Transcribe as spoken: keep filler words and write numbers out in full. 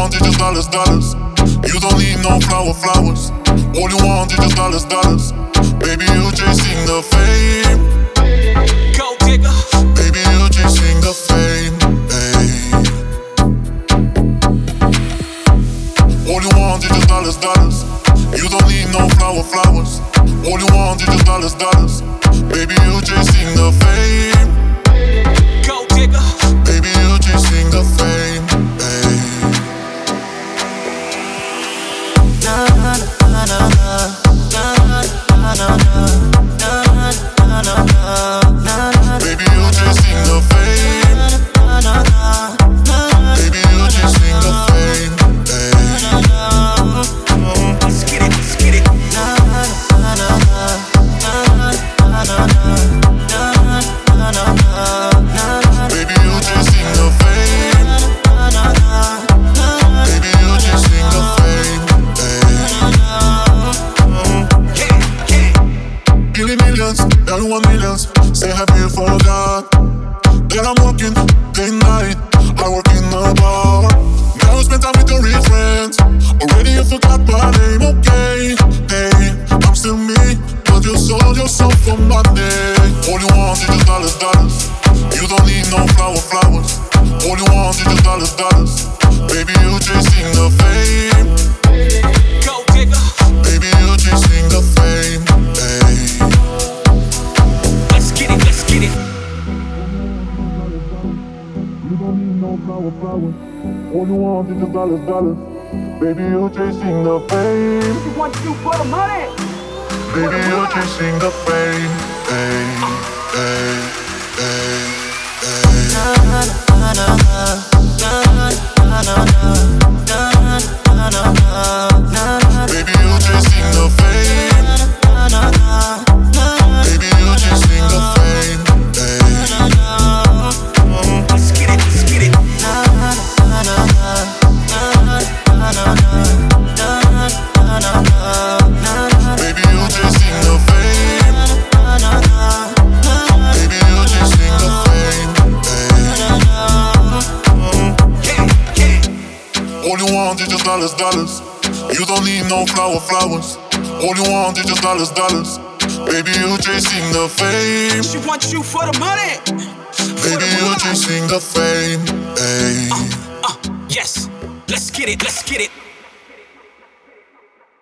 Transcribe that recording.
want is just dollars, dollars. You don't need no flower, flowers. All you want is just dollars, dollars. Baby, you chasing the fame. Gold digger. Baby, you chasing the fame. Hey. All you want is just dollars, dollars. You don't need no flower, flowers. All you want is just dollars, dollars. Baby, you chasing the fame. Gold digger. Baby, you chasing the fame. Hey. Na na na na na na na na na na na. Baby, you chasing the fame. Baby, you chasing the fame. Hey. Let's get it, let's get it. Baby, you chasing the fame. Baby, you chasing the fame. Hey. Give me millions, I don't want millions. Say have you forgot that I'm working day and night. I work in the bar. Now I spend time with your real friends. Already you forgot my name, okay? Hey, I'm still me, but you sold yourself for money. All you want is just dollars, dollars. You don't need no flower, flowers. All you want is just dollars, dollars. Baby, you chasing the fame. Gold digger. Baby, you chasing the fame. Hey. Let's get it, let's get it. You don't need no flower, flowers. All you want is just dollars, dollars. Baby, you chasing the fame. She wants you for the money. Baby, you chasing the fame. Hey, hey, hey, hey. Na na na na na na na na na. Baby, you chasing the fame. Baby, you chasing the fame. Hey. Let's get it, let's get it. Baby, you chasing the fame. Baby, you chasing the fame. Hey. All you want is just dollars, dollars. You don't need no flower, flowers. All you want is just dollars, dollars. Baby, you chasing the fame. She wants you for the money. Baby, you chasing the fame. Hey. Uh, yes, let's get it, let's get it.